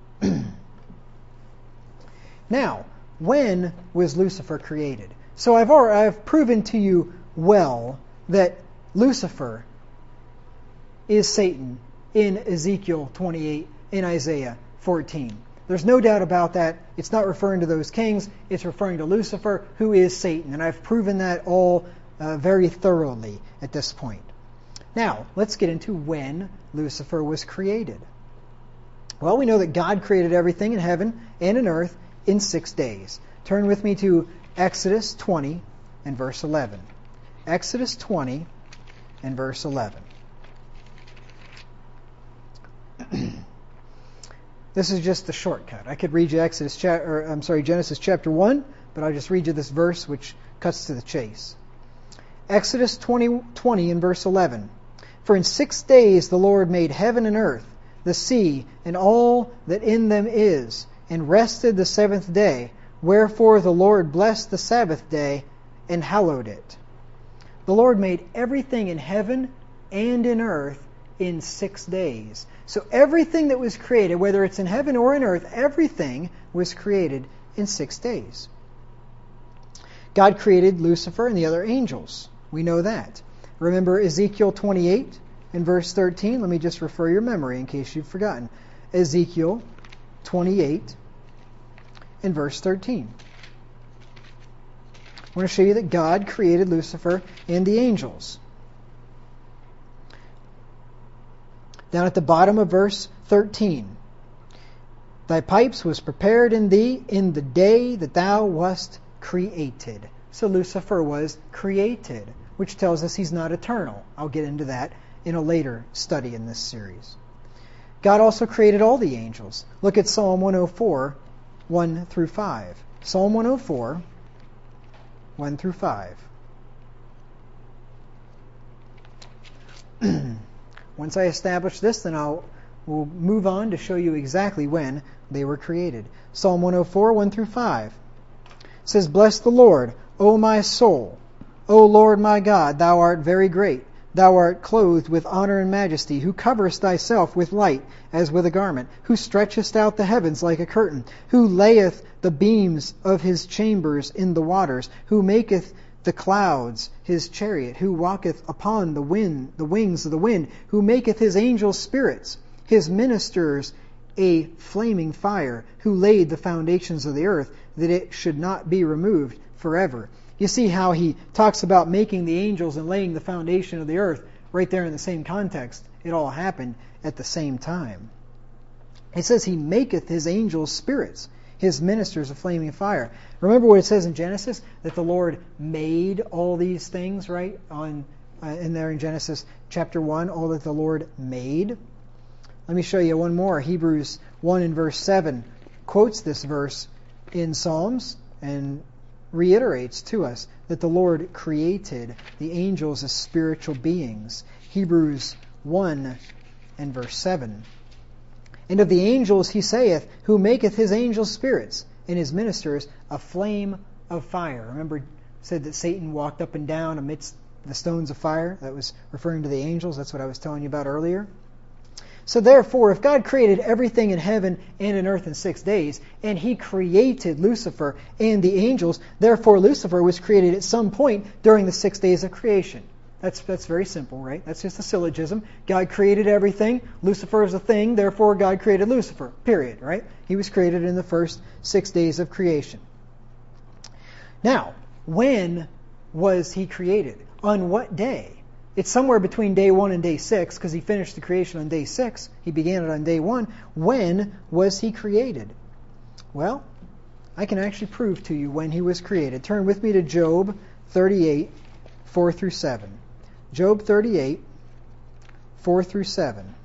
Now, when was Lucifer created? So I've proven to you well that Lucifer is Satan in Ezekiel 28, in Isaiah 14. There's no doubt about that. It's not referring to those kings. It's referring to Lucifer, who is Satan. And I've proven that all very thoroughly at this point. Now, let's get into when Lucifer was created. Well, we know that God created everything in heaven and in earth in 6 days. Turn with me to Exodus 20 and verse 11. Exodus 20 and verse 11. This is just the shortcut. I could read you Genesis chapter 1, but I'll just read you this verse which cuts to the chase. Exodus 20 and verse 11. For in 6 days the Lord made heaven and earth, the sea, and all that in them is, and rested the seventh day. Wherefore the Lord blessed the Sabbath day and hallowed it. The Lord made everything in heaven and in earth in 6 days. So everything that was created, whether it's in heaven or in earth, everything was created in 6 days. God created Lucifer and the other angels. We know that. Remember Ezekiel 28 and verse 13? Let me just refer your memory in case you've forgotten. Ezekiel 28 and verse 13. I want to show you that God created Lucifer and the angels. Down at the bottom of verse 13. Thy pipes was prepared in thee in the day that thou wast created. So Lucifer was created, which tells us he's not eternal. I'll get into that in a later study in this series. God also created all the angels. Look at Psalm 104, 1 through 5. Psalm 104, 1 through 5. Once I establish this, then we'll move on to show you exactly when they were created. Psalm 104, 1 through 5. It says, Bless the Lord, O my soul. O Lord my God, thou art very great. Thou art clothed with honor and majesty, who coverest thyself with light as with a garment, who stretchest out the heavens like a curtain, who layeth the beams of his chambers in the waters, who maketh the clouds his chariot, who walketh upon the wings of the wind, who maketh his angels spirits, his ministers a flaming fire, who laid the foundations of the earth, that it should not be removed forever. You see how he talks about making the angels and laying the foundation of the earth right there in the same context. It all happened at the same time. It says he maketh his angels spirits, his ministers a flaming fire. Remember what it says in Genesis? That the Lord made all these things, right? In there in Genesis chapter 1, all that the Lord made. Let me show you one more. Hebrews 1 and verse 7 quotes this verse in Psalms and reiterates to us that the Lord created the angels as spiritual beings. Hebrews 1 and verse 7. And of the angels he saith, who maketh his angels spirits, and his ministers a flame of fire. Remember, it said that Satan walked up and down amidst the stones of fire. That was referring to the angels. That's what I was telling you about earlier. So therefore, if God created everything in heaven and in earth in 6 days, and he created Lucifer and the angels, therefore Lucifer was created at some point during the 6 days of creation. That's very simple, right? That's just a syllogism. God created everything. Lucifer is a thing, therefore God created Lucifer. Period, right? He was created in the first 6 days of creation. Now, when was he created? On what day? It's somewhere between day 1 and day 6, because he finished the creation on day 6. He began it on day 1. When was he created? Well, I can actually prove to you when he was created. Turn with me to Job 38, 4 through 7. Job 38, 4 through 7.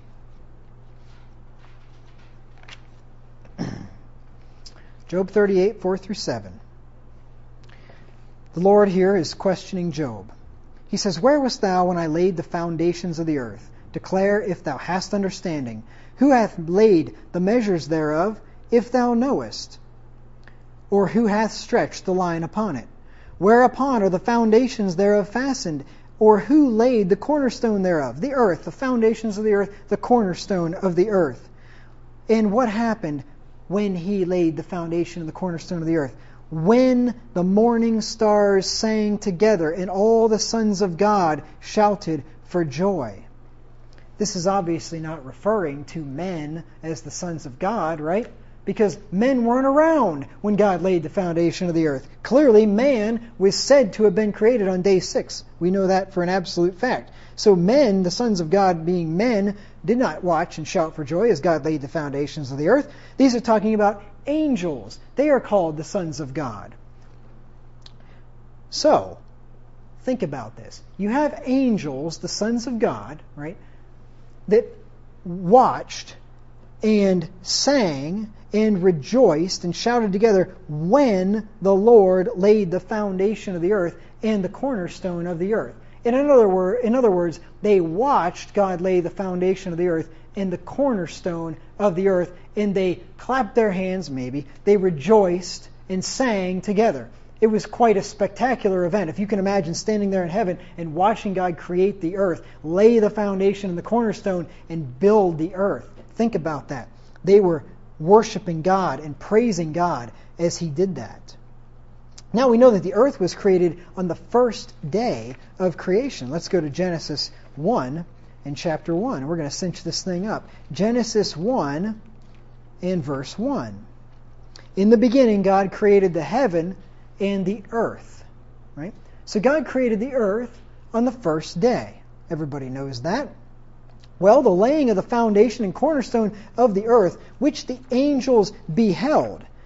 Job 38, 4 through 7. The Lord here is questioning Job. He says, Where wast thou when I laid the foundations of the earth? Declare if thou hast understanding. Who hath laid the measures thereof, if thou knowest? Or who hath stretched the line upon it? Whereupon are the foundations thereof fastened? Or who laid the cornerstone thereof? The earth, the foundations of the earth, the cornerstone of the earth. And what happened when he laid the foundation and the cornerstone of the earth? When the morning stars sang together and all the sons of God shouted for joy. This is obviously not referring to men as the sons of God, right? Because men weren't around when God laid the foundation of the earth. Clearly, man was said to have been created on day 6. We know that for an absolute fact. So men, the sons of God being men, did not watch and shout for joy as God laid the foundations of the earth. These are talking about angels. They are called the sons of God. So, think about this. You have angels, the sons of God, right, that watched and sang and rejoiced and shouted together when the Lord laid the foundation of the earth and the cornerstone of the earth. In other words, they watched God lay the foundation of the earth and the cornerstone of the earth, and they clapped their hands, maybe. They rejoiced and sang together. It was quite a spectacular event. If you can imagine standing there in heaven and watching God create the earth, lay the foundation and the cornerstone, and build the earth. Think about that. They were worshiping God and praising God as he did that. Now we know that the earth was created on the first day of creation. Let's go to Genesis 1 and chapter 1. We're going to cinch this thing up. Genesis 1 and verse 1. In the beginning, God created the heaven and the earth. Right? So God created the earth on the first day. Everybody knows that. Well, the laying of the foundation and cornerstone of the earth, which the angels beheld,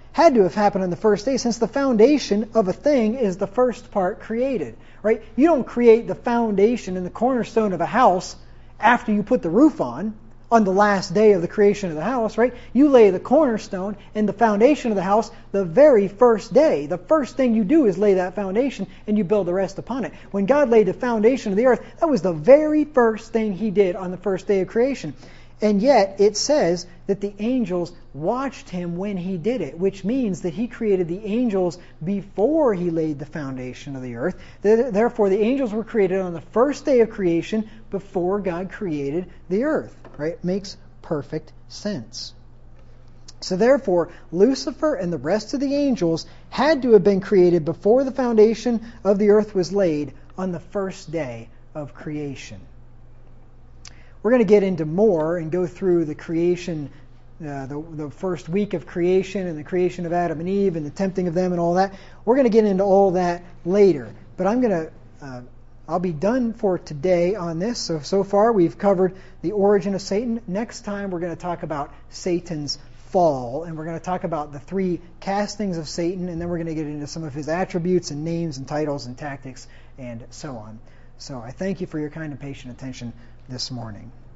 had to have happened on the first day, since the foundation of a thing is the first part created, right? You don't create the foundation and the cornerstone of a house after you put the roof on the last day of the creation of the house, right? You lay the cornerstone and the foundation of the house the very first day. The first thing you do is lay that foundation and you build the rest upon it. When God laid the foundation of the earth, that was the very first thing He did on the first day of creation. And yet it says that the angels watched Him when He did it, which means that He created the angels before He laid the foundation of the earth. Therefore, the angels were created on the first day of creation before God created the earth. Right? Makes perfect sense. So therefore, Lucifer and the rest of the angels had to have been created before the foundation of the earth was laid on the first day of creation. We're going to get into more and go through the creation, the first week of creation and the creation of Adam and Eve and the tempting of them and all that. We're going to get into all that later. But I'll be done for today on this. So far we've covered the origin of Satan. Next time we're going to talk about Satan's fall, and we're going to talk about the 3 castings of Satan, and then we're going to get into some of his attributes and names and titles and tactics and so on. So I thank you for your kind and patient attention this morning.